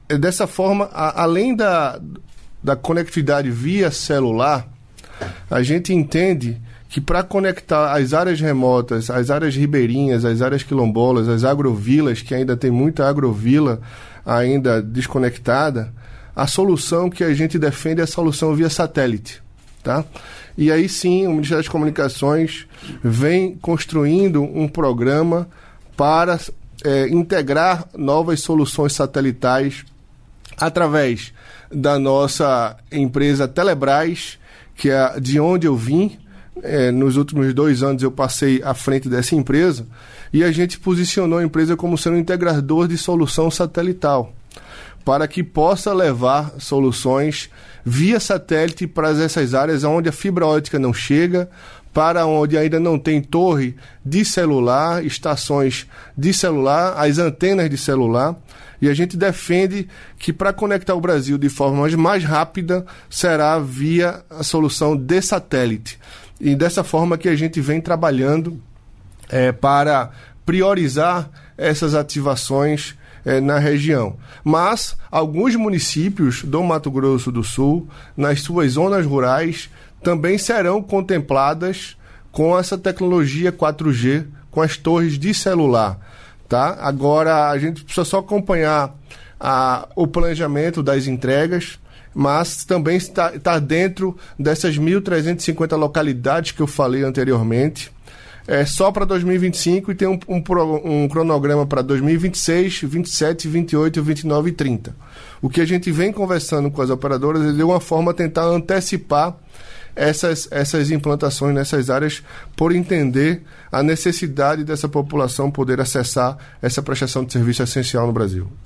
dessa forma, além da conectividade via celular, a gente entende que para conectar as áreas remotas, as áreas ribeirinhas, as áreas quilombolas, as agrovilas, que ainda tem muita agrovila ainda desconectada, a solução que a gente defende é a solução via satélite, tá? E aí sim, o Ministério das Comunicações vem construindo um programa para integrar novas soluções satelitais através da nossa empresa Telebrás, que é de onde eu vim. Nos últimos 2 anos eu passei à frente dessa empresa e a gente posicionou a empresa como sendo um integrador de solução satelital, para que possa levar soluções via satélite para essas áreas onde a fibra ótica não chega, para onde ainda não tem torre de celular, estações de celular, as antenas de celular. E a gente defende que para conectar o Brasil de forma mais rápida será via a solução de satélite. E dessa forma que a gente vem trabalhando para priorizar essas ativações na região. Mas alguns municípios do Mato Grosso do Sul, nas suas zonas rurais, também serão contempladas com essa tecnologia 4G, com as torres de celular. Tá? Agora, a gente precisa só acompanhar o planejamento das entregas, mas também está dentro dessas 1.350 localidades que eu falei anteriormente. Só para 2025 e tem um cronograma para 2026, 27, 28, 29 e 30. O que a gente vem conversando com as operadoras é de uma forma tentar antecipar essas implantações nessas áreas, por entender a necessidade dessa população poder acessar essa prestação de serviço essencial no Brasil.